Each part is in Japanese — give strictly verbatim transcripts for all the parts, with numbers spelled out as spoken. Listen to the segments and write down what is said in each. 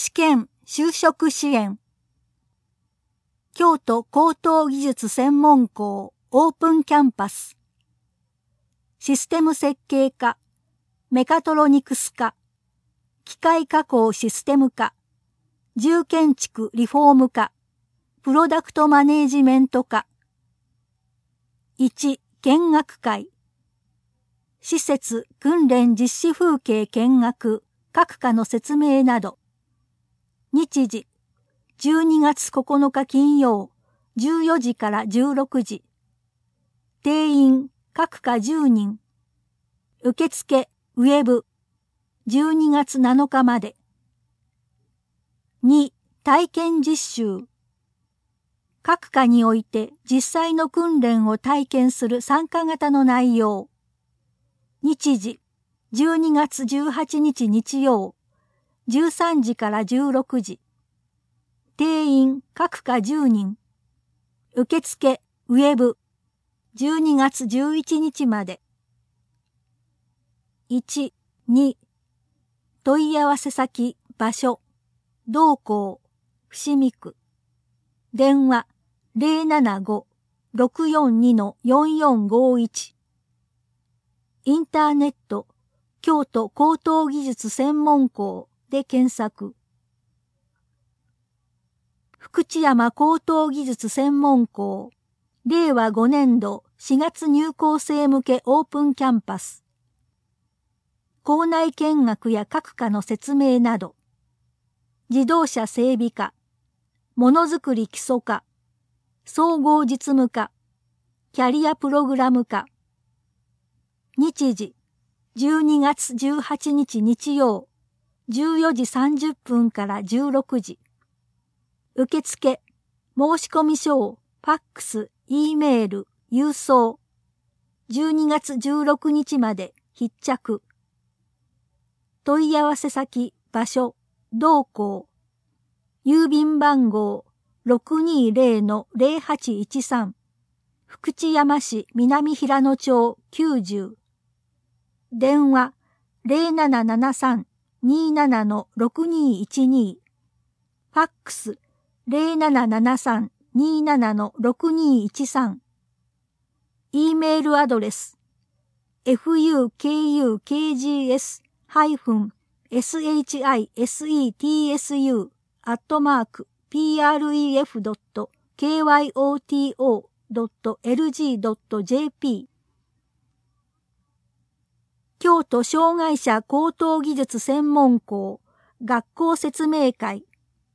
試験就職支援。京都高等技術専門校オープンキャンパス。システム設計科、メカトロニクス科、機械加工システム科、住建築リフォーム科、プロダクトマネージメント科。いち、見学会。施設、訓練実施風景見学、各科の説明など。日時、じゅうにがつここのか金曜、じゅうよじからじゅうろくじ。定員、各科じゅうにん。受付、ウェブ、じゅうにがつなのかまで。に、体験実習。各科において実際の訓練を体験する参加型の内容。日時、じゅうにがつじゅうはちにち日曜、じゅうさんじからじゅうろくじ。定員、各科じゅうにん。受付、ウェブ、じゅうにがつじゅういちにちまで。いち、に、問い合わせ先、場所、同校、伏見区。電話、ゼロななご、ろくよんにのよんよんごいち。インターネット、京都高等技術専門校で検索。福知山高等技術専門校、れいわごねんどしがつ入校生向けオープンキャンパス。校内見学や各科の説明など。自動車整備科、ものづくり基礎科、総合実務科、キャリアプログラム科。日時、じゅうにがつじゅうはちにち日曜、じゅうよじさんじゅっぷんからじゅうろくじ。受付、申込書をファックス、Eメール、郵送。じゅうにがつじゅうろくにちまで必着。問い合わせ先、場所、同校。郵便番号 ろくにーぜろのぜろはちいちさん。福知山市南平野町きゅうじゅう。電話 ゼロななななさん にーななのろくにーいちにー。ファックス ゼロななななさん にーななのろくにーいちさん。E メールアドレス エフユーケーユーケージーエス システス アットマーク ピーアールイーエフ ドット ケーワイオーティーオー ドット エルジー ドット ジェーピー。京都障害者高等技術専門校学校説明会。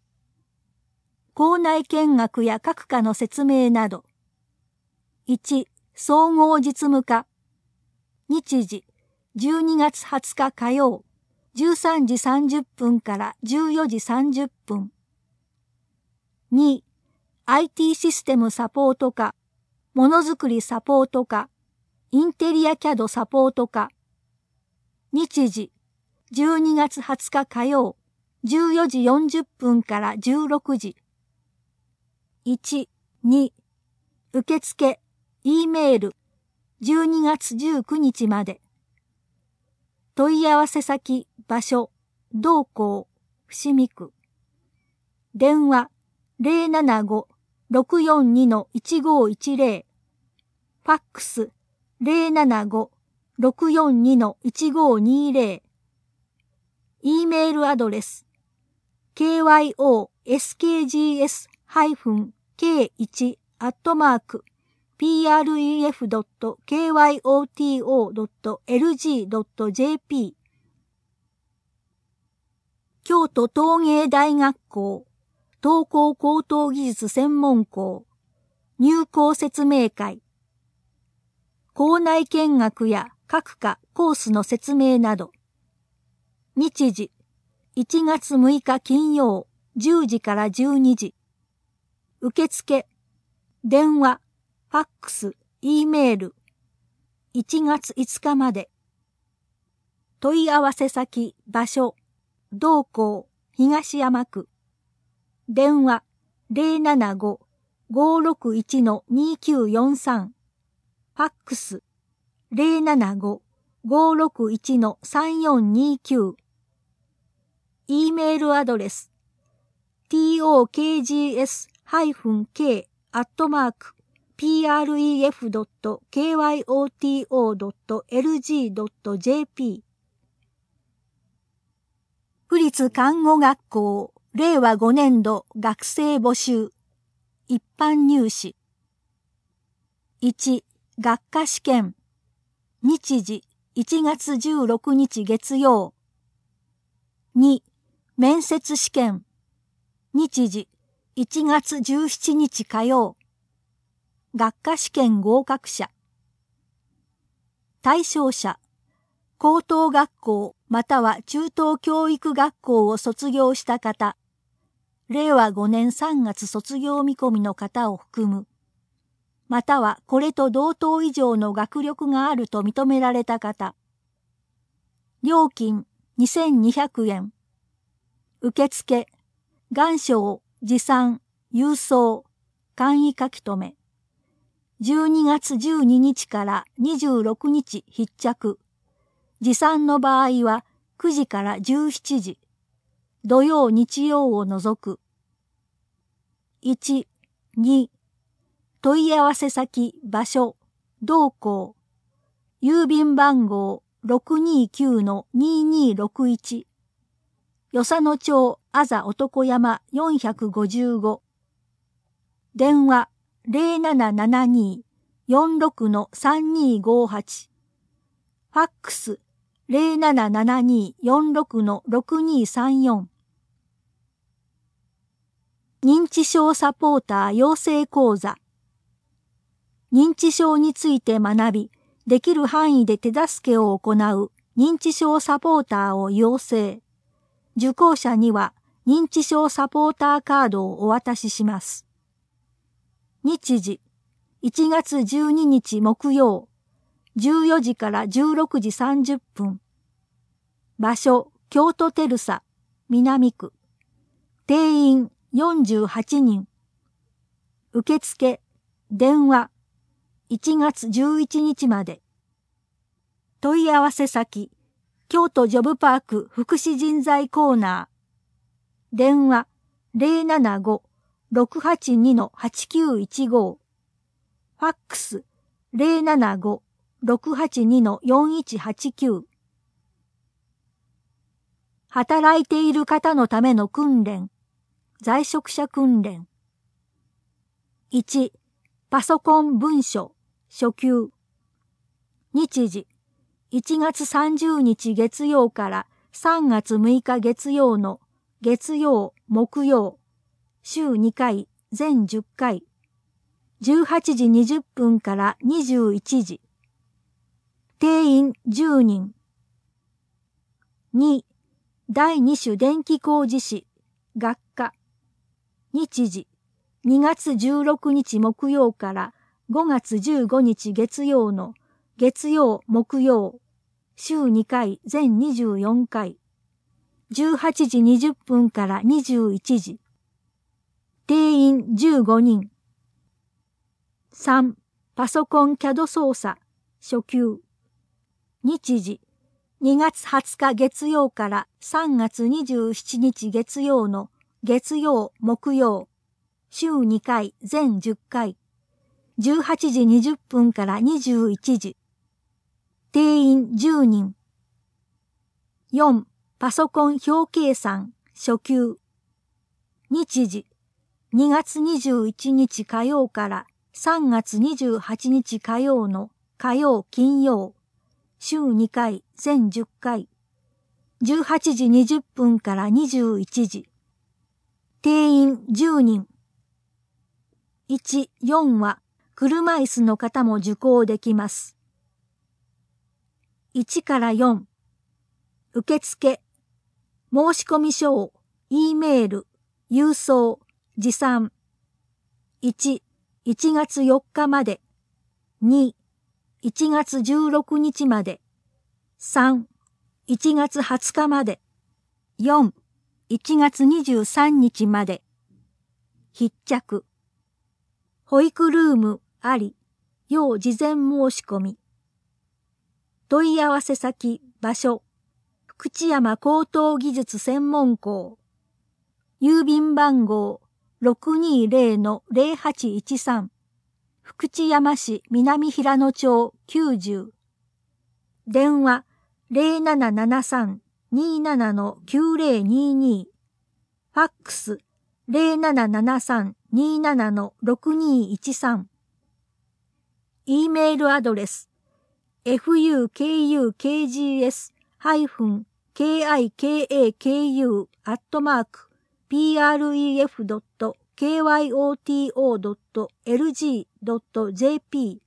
校内見学や各科の説明など。いち、総合実務科。日時、じゅうにがつはつか火曜、じゅうさんじさんじゅっぷんからじゅうよじさんじゅっぷん。に、アイティー システムサポート科、ものづくりサポート科、インテリア キャド サポート科。日時、じゅうにがつはつか火曜、じゅうよじよんじゅっぷんからじゅうろくじ。いち、に、受付、E メール、じゅうにがつじゅうくにちまで。問い合わせ先、場所、同校、伏見区。電話、ゼロななご、ろくよんにのいちごいちぜろ。ファックス、ゼロななご、ろくよんにのいちごにぜろ。E メールアドレス、ケーワイオーエスケージーエスケーワン アットマーク ピーアールイーエフ ドット ケーワイオーティーオー ドット エルジー ドット ジェーピー。京都陶芸大学校東高高等技術専門校入校説明会。校内見学や各科コースの説明など。日時、いちがつむいか金曜、じゅうじからじゅうにじ。受付、電話、ファックス、E メール。いちがついつかまで。問い合わせ先、場所、同校、東山区。電話、ゼロななご、ごろくいちのにきゅうよんさん。ファックス、ゼロななご、ごろくいちのさんよんにきゅう。E メールアドレス、 トクジス ケー アットマーク プレフ ドット キョト ドット エルジー ドット ジェーピー 府立看護学校れいわごねんど学生募集一般入試いち学科試験日時いちがつじゅうろくにち月曜に面接試験日時いちがつじゅうしちにち火曜学科試験合格者対象者高等学校または中等教育学校を卒業した方、れいわごねんさんがつ卒業見込みの方を含む、またはこれと同等以上の学力があると認められた方。料金にせんにひゃくえん。受付、願書、持参、郵送、簡易書き留め。じゅうにがつじゅうににちからにじゅうろくにち必着。持参の場合はくじからじゅうしちじ。土曜日曜を除く。いち、に、問い合わせ先、場所、同校。郵便番号 ろくにきゅうのににろくいち。与謝野町あざ男山よんひゃくごじゅうご。電話 ゼロななななに よんろくのさんにごはち。ファックスゼロななななに よんろくのろくにさんよん。認知症サポーター養成講座。認知症について学び、できる範囲で手助けを行う認知症サポーターを養成。受講者には認知症サポーターカードをお渡しします。日時、いちがつじゅうににち木曜。じゅうよじからじゅうろくじさんじゅっぷん。場所、京都テルサ、南区。定員よんじゅうはちにん。受付、電話、いちがつじゅういちにちまで。問い合わせ先、京都ジョブパーク福祉人材コーナー。電話、ゼロななご ろくはちにのはちきゅういちご。ファックス、ゼロななご ろくはちにのよんいちはちきゅう。働いている方のための訓練、在職者訓練。いち、パソコン文書、初級。日時、いちがつさんじゅうにち月曜からさんがつむいか月曜の月曜、木曜、週にかい、全じゅっかい。じゅうはちじにじゅっぷんからにじゅういちじ。定員じゅうにん。に、第二種電気工事士、学科。日時、にがつじゅうろくにち木曜からごがつじゅうごにち月曜の月曜、木曜、週にかい、全にじゅうよんかい。じゅうはちじにじゅっぷんからにじゅういちじ。定員じゅうごにん。さん、パソコン キャド 操作、初級。日時、にがつはつか月曜からさんがつにじゅうしちにち月曜の月曜、木曜、週にかい、全じゅっかい。じゅうはちじにじゅっぷんからにじゅういちじ。定員じゅうにん。よん、パソコン表計算、初級。日時、にがつにじゅういちにち火曜からさんがつにじゅうはちにち火曜の火曜、金曜、週にかい、全じゅっかい。じゅうはちじにじゅっぷんからにじゅういちじ。定員じゅうにん。いち、よんは車椅子の方も受講できます。いちからよん。受付、申込書を E メール、郵送、持参。いち、いちがつよっかまで。に、いちがつじゅうろくにちまで。さん、いちがつはつかまで。よん、いちがつにじゅうさんにちまで。必着。保育ルームあり、要事前申し込み。問い合わせ先、場所、福知山高等技術専門校。 郵便番号 ろくにーぜろのぜろはちいちさん 福知山市南平野町きゅうじゅう。電話 ゼロななななさん にーなな きゅうぜろにーにー。ファックス ゼロななななさん にーなな ろくにーいちさん。E メールアドレス エフユーケーユーケージーエス ケーアイケーエーケーユー アットマーク ピーアールイーエフ ドット ケーワイオーティーオー ドット エルジー ドット ジェーピー